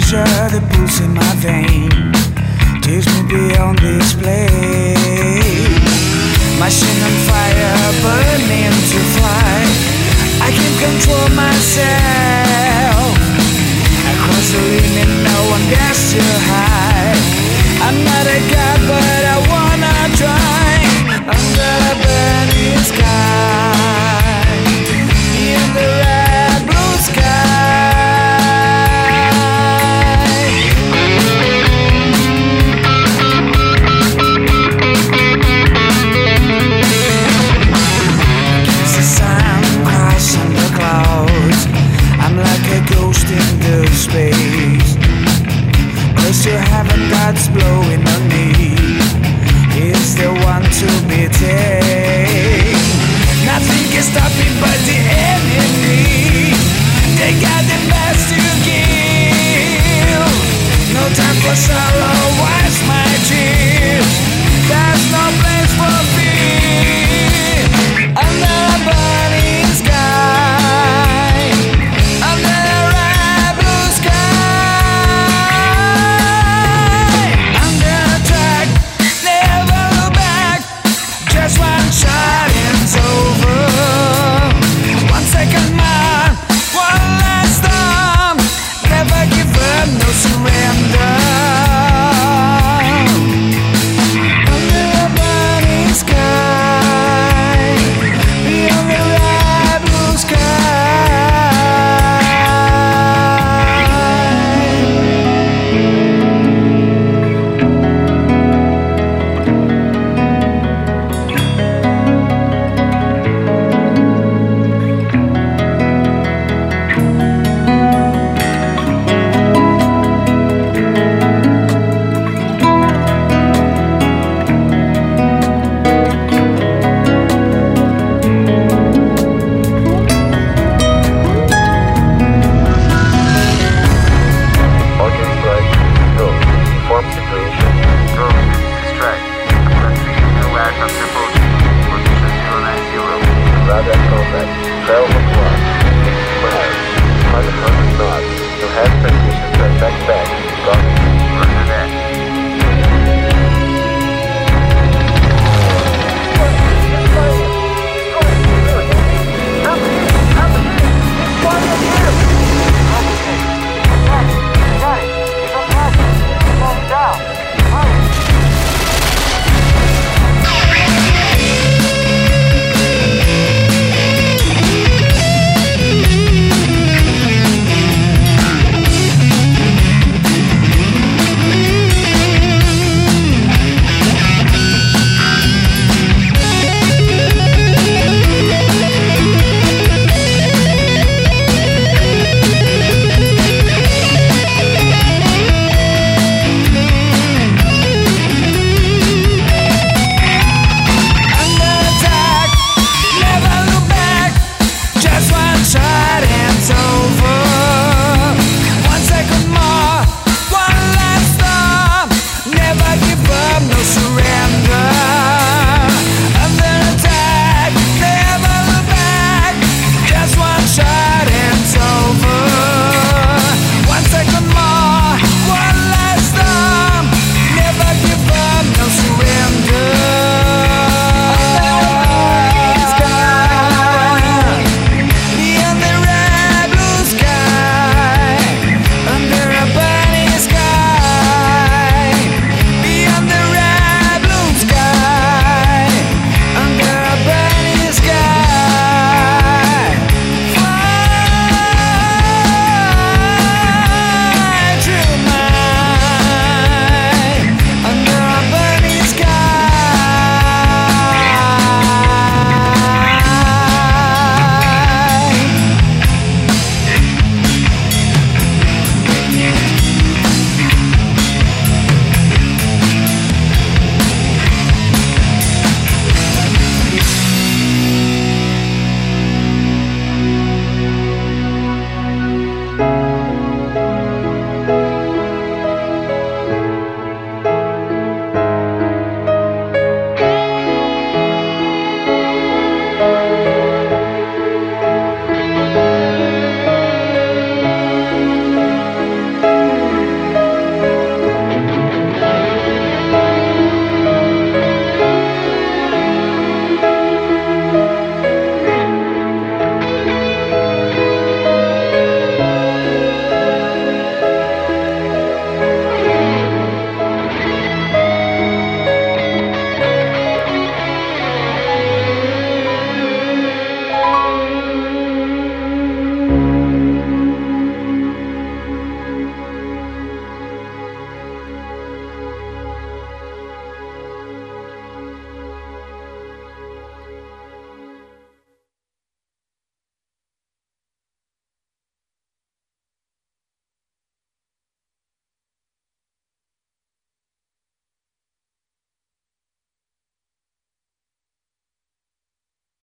pressure that pulls in my vein takes me beyond this place. Machine on fire, burning to fly. I can't control myself. Across the limit, no one dares to hide. I'm not a god, but I wanna try. Under the burning sky, in the red blue sky. Against the sun, crossing the clouds, I'm like a ghost in the space. Close to heaven, God's blowing on me. He's the one to be tamed. Nothing can stop me but the enemy. They got the best to give. No time for sorrow, wash my tears.